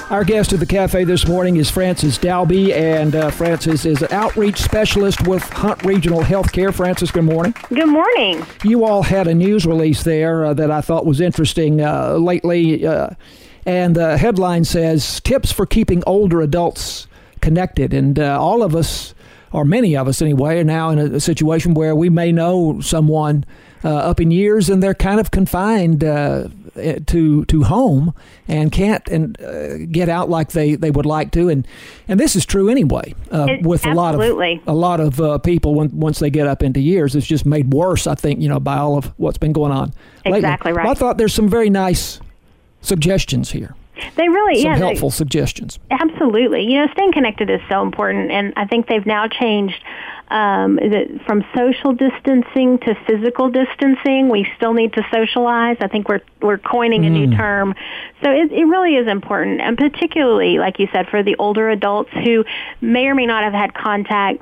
Our guest at the cafe this morning is Frances Dalby, and Frances is an outreach specialist with Hunt Regional Healthcare. Frances, good morning. Good morning. You all had a news release there that I thought was interesting lately, and the headline says, Tips for Keeping Older Adults Connected. And all of us, or many of us anyway, are now in a situation where we may know someone up in years and they're kind of confined to home and can't get out like they would like to, and this is true anyway with absolutely. a lot of people once they get up into years. It's just made worse, I think, by all of what's been going on lately. Exactly right. Well, I thought there's some very nice suggestions here. They really, some helpful suggestions. Absolutely. Staying connected is so important, and I think they've now changed from social distancing to physical distancing. We still need to socialize. I think we're coining a new term. So it really is important, and particularly, like you said, for the older adults who may or may not have had contact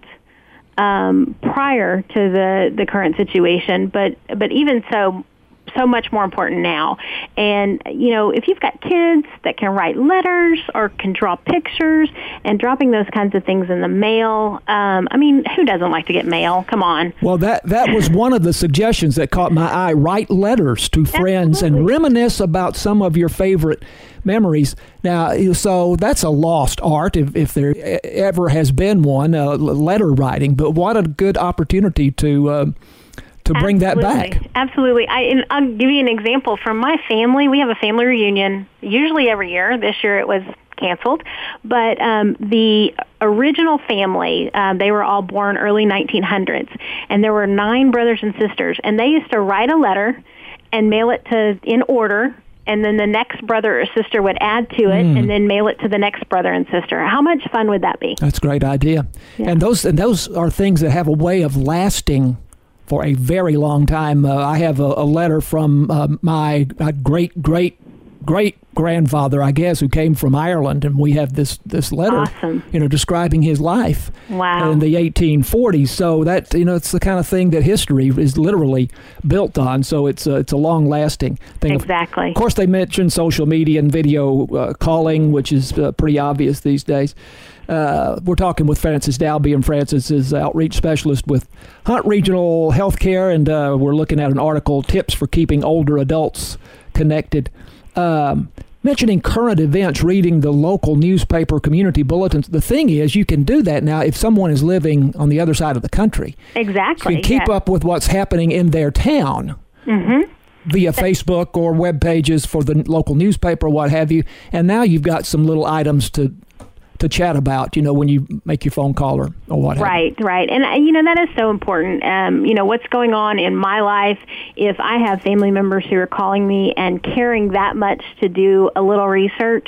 prior to the current situation, but even so much more important now. And, if you've got kids that can write letters or can draw pictures and dropping those kinds of things in the mail, who doesn't like to get mail? Come on. Well, that was one of the suggestions that caught my eye. Write letters to friends and reminisce about some of your favorite memories. Now, so that's a lost art if there ever has been one, letter writing. But what a good opportunity to bring that back. Absolutely. I'll give you an example from my family. We have a family reunion usually every year. This year it was canceled. But the original family, they were all born early 1900s. And there were 9 brothers and sisters. And they used to write a letter and mail it in order. And then the next brother or sister would add to it and then mail it to the next brother and sister. How much fun would that be? That's a great idea. Yeah. And those are things that have a way of lasting for a very long time. I have a letter from my great-great-great-grandfather, I guess, who came from Ireland, and we have this letter, awesome. Describing his life wow. in the 1840s. So that, it's the kind of thing that history is literally built on. So it's a long-lasting thing. Exactly. Of course, they mentioned social media and video calling, which is pretty obvious these days. We're talking with Frances Dalby, and Frances is outreach specialist with Hunt Regional Healthcare, and we're looking at an article, Tips for Keeping Older Adults Connected. Mentioning current events, reading the local newspaper, community bulletins. The thing is, you can do that now if someone is living on the other side of the country. Exactly. So you keep up with what's happening in their town. Mm-hmm. Via Facebook or web pages for the local newspaper, what have you. And now you've got some little items to chat about, when you make your phone call or what have you. Right. And, that is so important. What's going on in my life, if I have family members who are calling me and caring that much to do a little research,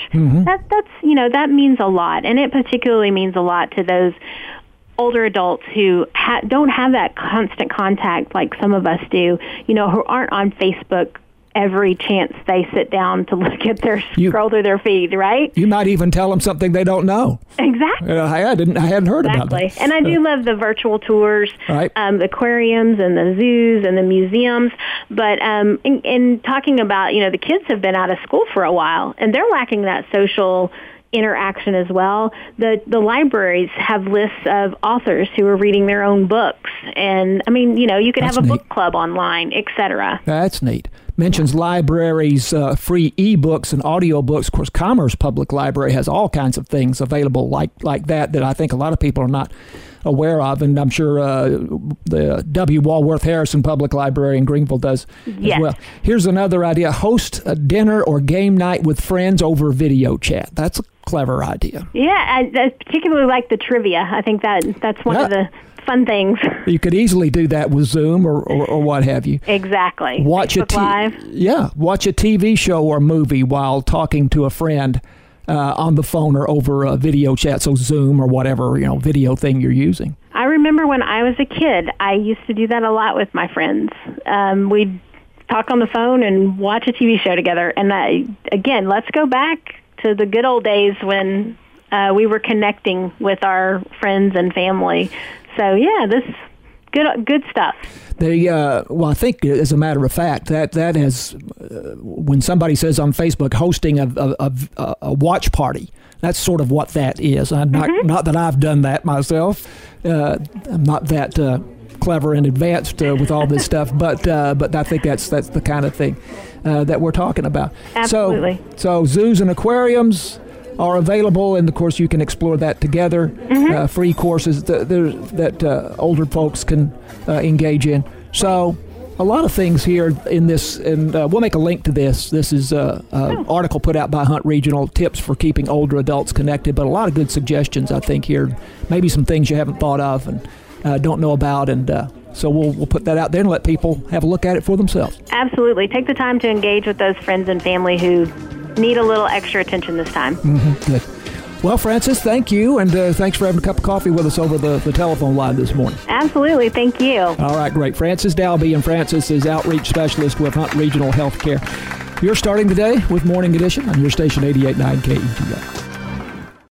that means a lot. And it particularly means a lot to those older adults who don't have that constant contact like some of us do, who aren't on Facebook every chance they sit down to look at scroll through their feed, right? You might even tell them something they don't know. Exactly. I hadn't heard about that. And I do love the virtual tours, right. The aquariums and the zoos and the museums. But in talking about, the kids have been out of school for a while, and they're lacking that social interaction as well. The libraries have lists of authors who are reading their own books. And, you could have a book club online, et cetera. That's neat. Mentions libraries, free e-books and audiobooks. Of course, Commerce Public Library has all kinds of things available like that I think a lot of people are not aware of, and I'm sure the W. Walworth Harrison Public Library in Greenville does as well. Here's another idea. Host a dinner or game night with friends over video chat. That's a clever idea. Yeah, I particularly like the trivia. I think that's one of the fun things. You could easily do that with Zoom or what have you. Exactly. Watch Live. Yeah, watch a TV show or movie while talking to a friend on the phone or over a video chat, so Zoom or whatever video thing you're using. I remember when I was a kid, I used to do that a lot with my friends. We'd talk on the phone and watch a TV show together. And again, let's go back to the good old days when we were connecting with our friends and family. So yeah, Good stuff. Well, I think as a matter of fact, that has when somebody says on Facebook hosting a watch party, that's sort of what that is. Not that I've done that myself. I'm not that clever and advanced with all this stuff, but I think that's the kind of thing that we're talking about. Absolutely. So zoos and aquariums are available, and of course you can explore that together. Free courses that older folks can engage in. So a lot of things here in this, and we'll make a link to this. This is an article put out by Hunt Regional, tips for keeping older adults connected, but a lot of good suggestions, I think, here. Maybe some things you haven't thought of and don't know about, and so we'll put that out there and let people have a look at it for themselves. Absolutely. Take the time to engage with those friends and family who need a little extra attention this time. Good. Well, Frances, thank you, and thanks for having a cup of coffee with us over the telephone line this morning. Absolutely. Thank you. All right, great. Frances Dalby, and Frances is Outreach Specialist with Hunt Regional Healthcare. You're starting the day with Morning Edition on your station 88.9 KETR.